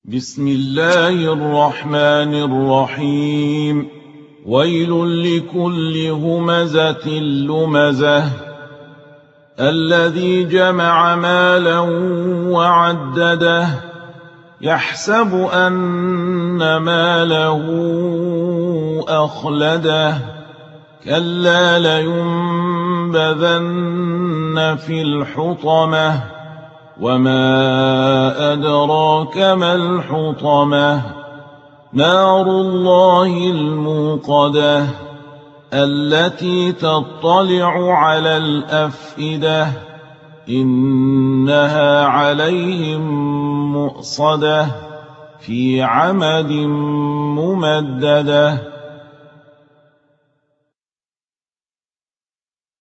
بسم الله الرحمن الرحيم. ويل لكل همزة لمزة الذي جمع مالا وعدده يحسب أن ماله أخلده كلا لينبذن في الحطمة وما أدراك ما الحطمة نار الله الموقدة التي تطلع على الأفئدة إنها عليهم مؤصدة في عمد ممددة.